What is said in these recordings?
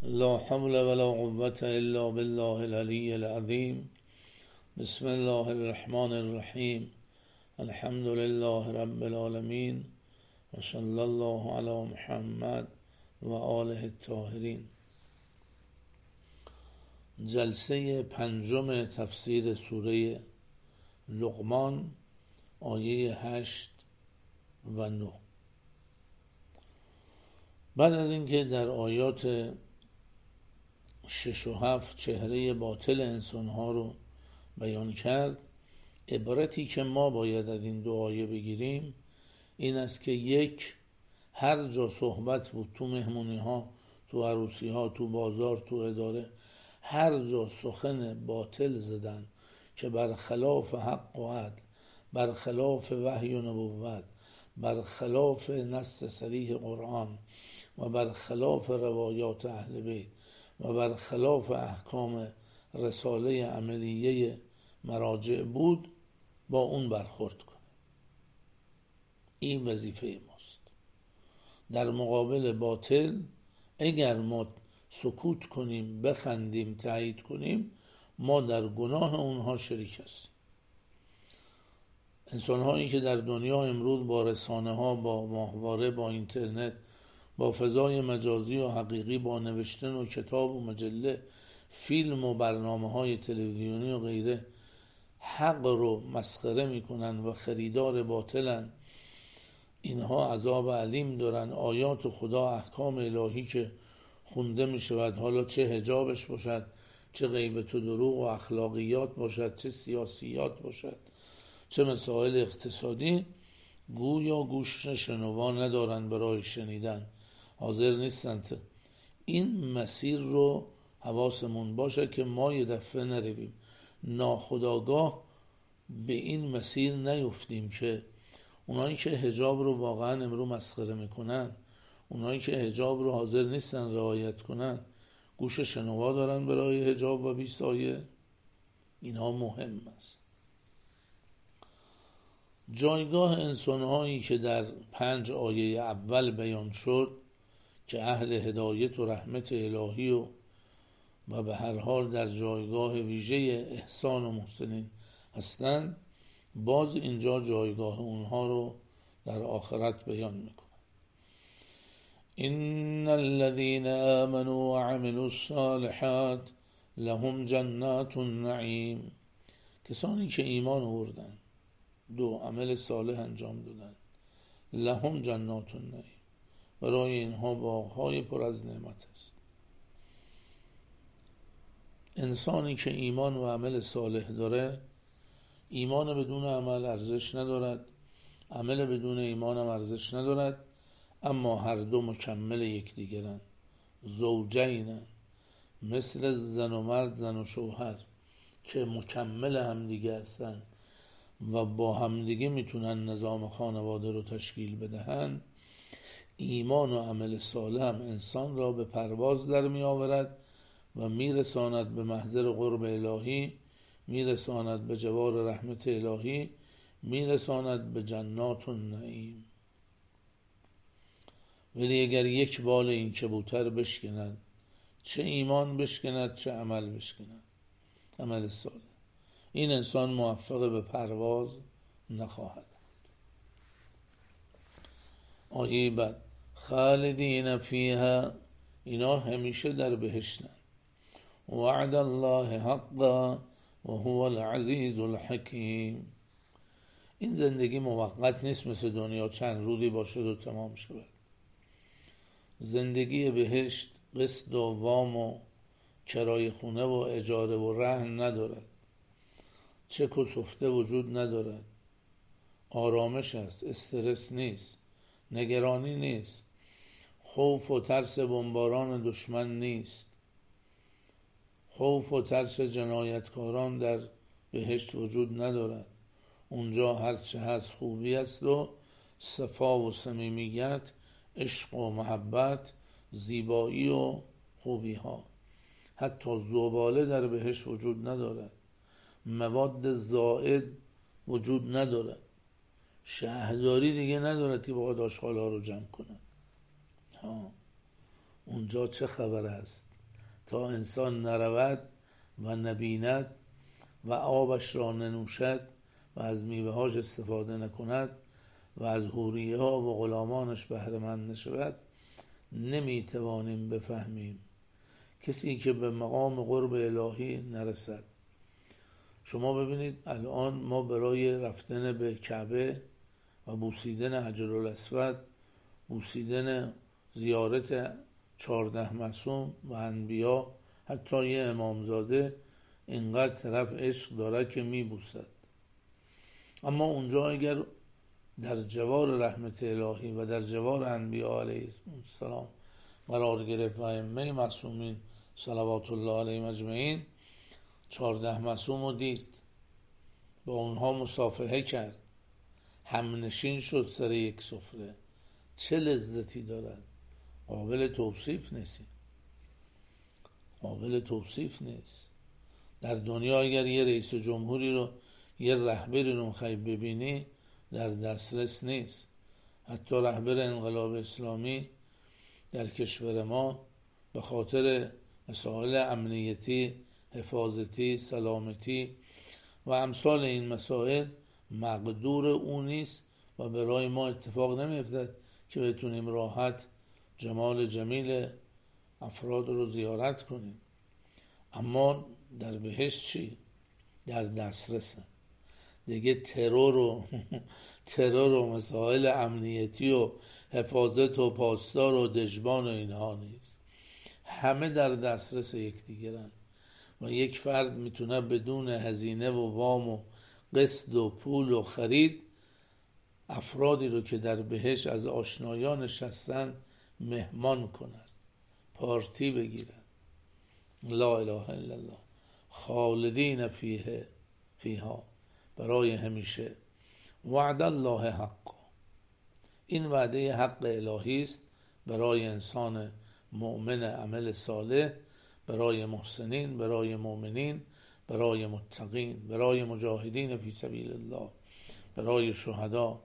لا حول ولا قوة إلا بالله العلي العظيم. بسم الله الرحمن الرحيم. الحمد لله رب العالمين و صلی الله علی محمد و آله الطاهرین. جلسه پنجم تفسیر سوره لقمان، آیه 8 و 9. بعد از اینکه در آیات 6 و 7 چهره باطل انسانها رو بیان کرد، عبرتی که ما باید از این دو آیه بگیریم این است که یک، هر جا صحبت بود، تو مهمونی ها، تو عروسی ها، تو بازار، تو اداره، هر جا سخن باطل زدن که برخلاف حق و عدل، برخلاف وحی و نبوت، برخلاف نص صریح قرآن و برخلاف روایات اهل بیت و برخلاف احکام رساله عملیه مراجع بود، با اون برخورد کنه. این وظیفه ماست. در مقابل باطل اگر ما سکوت کنیم، بخندیم، تایید کنیم، ما در گناه اونها شریک هستیم. انسان‌هایی که در دنیا امروز با رسانه ها، با ماهواره، با اینترنت، با فضای مجازی و حقیقی، با نوشتن و کتاب و مجله، فیلم و برنامه های تلویزیونی و غیره حق رو مسخره میکنن و خریدار باطلن، اینها عذاب علیم دارن. آیات خدا، احکام الهی که خونده میشود، حالا چه حجابش باشد، چه غیبت و دروغ و اخلاقیات باشد، چه سیاسیات باشد، چه مسائل اقتصادی، گویا گوش شنوا ندارن برای شنیدن، حاضر نیستن. این مسیر رو حواسمون باشه که ما یه دفعه نرویم ناخودآگاه به این مسیر نیفتیم که اونایی که حجاب رو واقعا امرو مسخره میکنن، اونایی که حجاب رو حاضر نیستن رعایت کنن، گوش شنوا دارن برای حجاب و 20 آیه. اینها مهم است. جایگاه انسانهایی که در 5 آیه اول بیان شد که اهل هدایت و رحمت الهی و به هر حال در جایگاه ویژه احسان و محسنین هستند، باز اینجا جایگاه اونها رو در آخرت بیان میکنه. ان الذين آمنوا وعملوا الصالحات لهم جنات النعیم. کسانی که ایمان آوردن، 2 عمل صالح انجام دادن، لهم جنات النعیم، برای اینها باغ‌های پر از نعمت است. انسانی که ایمان و عمل صالح داره، ایمان بدون عمل ارزش ندارد، عمل بدون ایمان هم ارزش ندارد، اما هر دو مکمل یکدیگرند، زوجینن، مثل زن و مرد، زن و شوهر که مکمل همدیگه هستن و با همدیگه میتونن نظام خانواده رو تشکیل بدهن. ایمان و عمل صالح هم انسان را به پرواز در می آورد و میرساند به محضر قرب الهی، میرساند به جوار رحمت الهی، میرساند به جنات النعیم. ولی اگر یک بال این کبوتر بشکند، چه ایمان بشکند چه عمل بشکند، عمل صالح، این انسان موفق به پرواز نخواهد. آیه بعد، خالدین فیها، اینا همیشه در بهشتن. وعد الله حقا و هو العزیز الحکیم. این زندگی موقت نیست، مثل دنیا چند روزی باشد و تمام شود. زندگی بهشت قسط و وام و کرایه خونه و اجاره و رهن ندارد، چک و سفته وجود ندارد، آرامش است، استرس نیست، نگرانی نیست، خوف و ترس بمباران دشمن نیست، خوف و ترس جنایتکاران در بهشت وجود ندارد. اونجا هر چه هست خوبی است و صفا و صمیمیت، عشق و محبت، زیبایی و خوبی ها. حتی زباله در بهشت وجود ندارد، مواد زائد وجود ندارد، شهرداری دیگه ندارد که باید آشغال ها رو جمع کنند. اونجا چه خبر است؟ تا انسان نرود و نبیند و آبش را ننوشد و از میوه‌هاش استفاده نکند و از حوریه ها و غلامانش بهره مند نشود، نمیتوانیم بفهمیم کسی که به مقام قرب الهی نرسد. شما ببینید الان ما برای رفتن به کعبه و بوسیدن حجرالاسود، بوسیدن زیارت 14 معصوم و انبیا، حتی یه امامزاده، اینقدر طرف عشق داره که میبوسد. اما اونجا اگر در جوار رحمت الهی و در جوار انبیا علیه السلام قرار گرفت و ائمه معصومین صلوات الله علیهم اجمعین، 14 معصوم رو دید، با اونها مصافحه کرد، همنشین شد سر یک سفره، چه لذتی دارد، قابل توصیف نیست. در دنیا اگر یه رئیس جمهوری رو، یه رهبری رو میخوای ببینی، در دسترس نیست. حتی رهبر انقلاب اسلامی در کشور ما به خاطر مسائل امنیتی، حفاظتی، سلامتی و امثال این مسائل مقدور اون نیست و برای ما اتفاق نمیفتد که بتونیم راحت جمال جمیل افراد رو زیارت کنیم. اما در بهشت چی؟ در دسترسن دیگه. ترور و مسائل امنیتی و حفاظت و پاسدار و دژبان و اینها نیست، همه در دسترس یکدیگرن و یک فرد میتونه بدون هزینه و وام و قسط و پول و خرید افرادی رو که در بهشت از آشنایانش هستن مهمان کند، پارتی بگیرن. لا اله الا الله، خالدین فیها، برای همیشه. وعد الله حق، این وعده حق الهی است برای انسان مؤمن عمل صالح، برای محسنین، برای مؤمنین، برای متقین، برای مجاهدین فی سبیل الله، برای شهدا.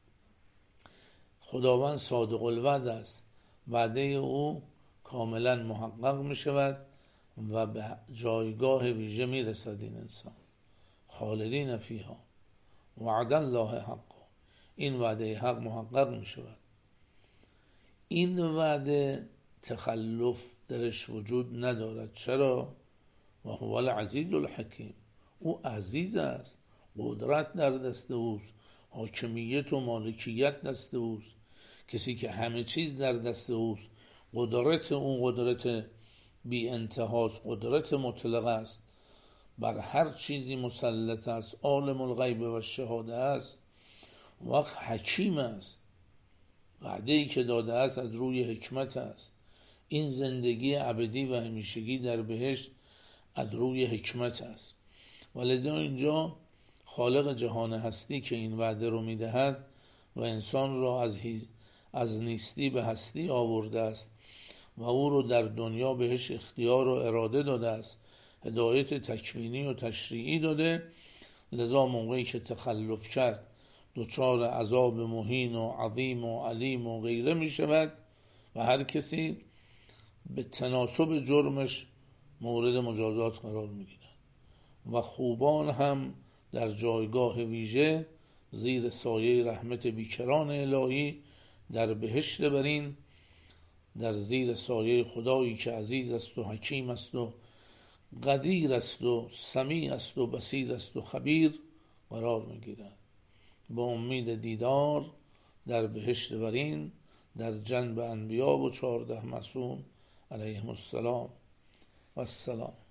خداوند صادق الوعد است، وعده او کاملا محقق می شود و به جایگاه ویژه می رسد این انسان. خالدین فیها، وعد الله حق، این وعده حق محقق می شود. این وعده تخلف درش وجود ندارد. چرا؟ و هو العزیز الحکیم، او عزیز است، قدرت در دست اوست، حاکمیت و مالکیت دست اوست. کسی که همه چیز در دست اوست، قدرت اون قدرت بی انتهاست، قدرت مطلق است، بر هر چیزی مسلط است، عالم الغیب و شهاده است، وقت حکیم است. وعده‌ای که داده است از روی حکمت است. این زندگی ابدی و همیشگی در بهشت از روی حکمت است. ولذا اینجا خالق جهان هستی که این وعده رو میدهد و انسان را از نیستی به هستی آورده است و او رو در دنیا بهش اختیار و اراده داده است، هدایت تکوینی و تشریعی داده. لذا موقعی که تخلف کرد دچار عذاب مهین و عظیم و علیم و غیره می شود و هر کسی به تناسب جرمش مورد مجازات قرار می گیرد و خوبان هم در جایگاه ویژه زیر سایه رحمت بیکران الهی در بهشت برین، در زیر سایه خدایی که عزیز است و حکیم است و قدیر است و سمیع است و بصیر است و خبیر قرار می گیرد. با امید دیدار در بهشت برین، در جنب انبیا و 14 معصوم علیهم السلام و السلام.